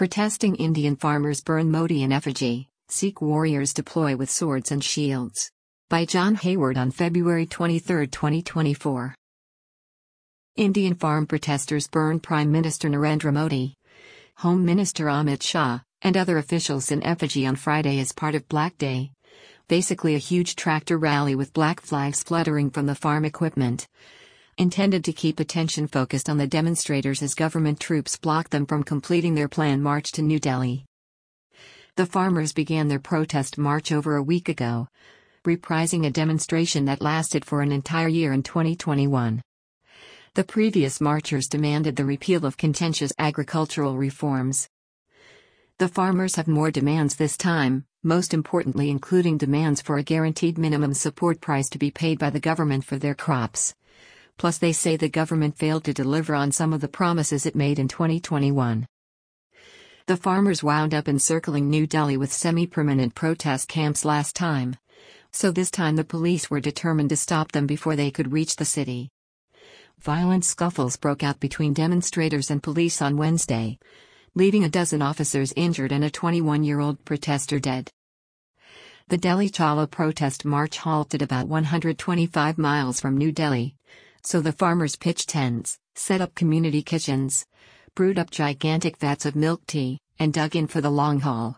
Protesting Indian farmers burn Modi in effigy, Sikh warriors deploy with swords and shields. By John Hayward on February 23, 2024. Indian farm protesters burn Prime Minister Narendra Modi, Home Minister Amit Shah, and other officials in effigy on Friday as part of Black Day. Basically a huge tractor rally with black flags fluttering from the farm equipment, intended to keep attention focused on the demonstrators as government troops blocked them from completing their planned march to New Delhi. The farmers began their protest march over a week ago, reprising a demonstration that lasted for an entire year in 2021. The previous marchers demanded the repeal of contentious agricultural reforms. The farmers have more demands this time, most importantly including demands for a guaranteed minimum support price to be paid by the government for their crops. Plus they say the government failed to deliver on some of the promises it made in 2021. The farmers wound up encircling New Delhi with semi-permanent protest camps last time. So this time the police were determined to stop them before they could reach the city. Violent scuffles broke out between demonstrators and police on Wednesday, leaving a dozen officers injured and a 21-year-old protester dead. The Delhi Chalo protest march halted about 125 miles from New Delhi, so the farmers pitched tents, set up community kitchens, brewed up gigantic vats of milk tea, and dug in for the long haul.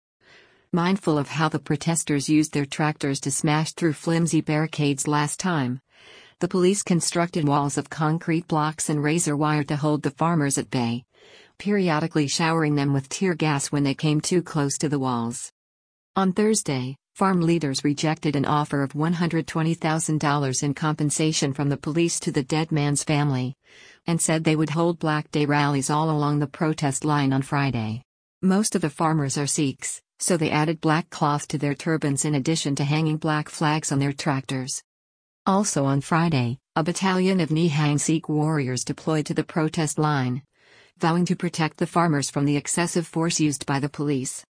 Mindful of how the protesters used their tractors to smash through flimsy barricades last time, the police constructed walls of concrete blocks and razor wire to hold the farmers at bay, periodically showering them with tear gas when they came too close to the walls. On Thursday, farm leaders rejected an offer of $120,000 in compensation from the police to the dead man's family, and said they would hold Black Day rallies all along the protest line on Friday. Most of the farmers are Sikhs, so they added black cloth to their turbans in addition to hanging black flags on their tractors. Also on Friday, a battalion of Nihang Sikh warriors deployed to the protest line, vowing to protect the farmers from the excessive force used by the police.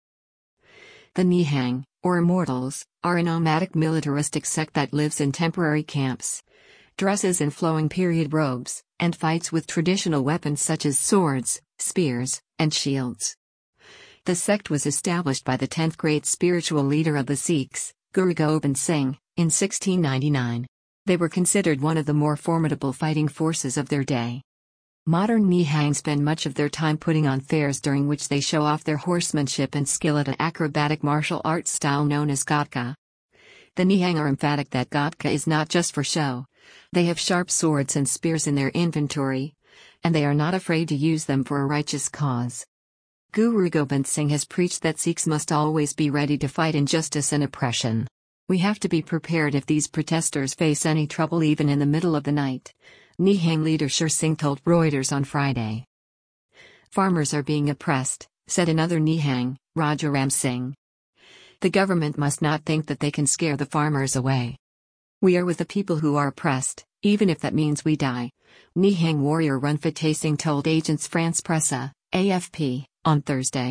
The Nihang, or Immortals, are a nomadic militaristic sect that lives in temporary camps, dresses in flowing period robes, and fights with traditional weapons such as swords, spears, and shields. The sect was established by the 10th great spiritual leader of the Sikhs, Guru Gobind Singh, in 1699. They were considered one of the more formidable fighting forces of their day. Modern Nihang spend much of their time putting on fairs during which they show off their horsemanship and skill at an acrobatic martial arts style known as Gatka. The Nihang are emphatic that Gatka is not just for show. They have sharp swords and spears in their inventory, and they are not afraid to use them for a righteous cause. Guru Gobind Singh has preached that Sikhs must always be ready to fight injustice and oppression. We have to be prepared if these protesters face any trouble even in the middle of the night, Nihang leader Sher Singh told Reuters on Friday. Farmers are being oppressed, said another Nihang, Raja Ram Singh. The government must not think that they can scare the farmers away. We are with the people who are oppressed, even if that means we die, Nihang warrior Ranfate Singh told Agence France Presse, AFP, on Thursday.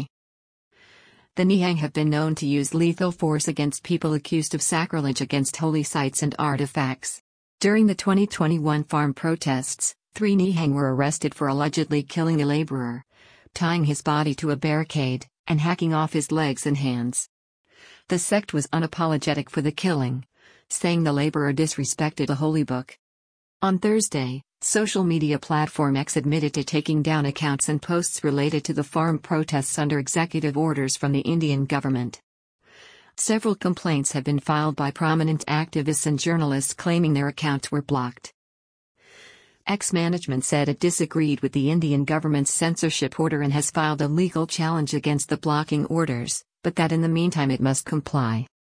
The Nihang have been known to use lethal force against people accused of sacrilege against holy sites and artifacts. During the 2021 farm protests, 3 Nihang were arrested for allegedly killing a laborer, tying his body to a barricade, and hacking off his legs and hands. The sect was unapologetic for the killing, saying the laborer disrespected a holy book. On Thursday, social media platform X admitted to taking down accounts and posts related to the farm protests under executive orders from the Indian government. Several complaints have been filed by prominent activists and journalists claiming their accounts were blocked. X management said it disagreed with the Indian government's censorship order and has filed a legal challenge against the blocking orders, but that in the meantime it must comply.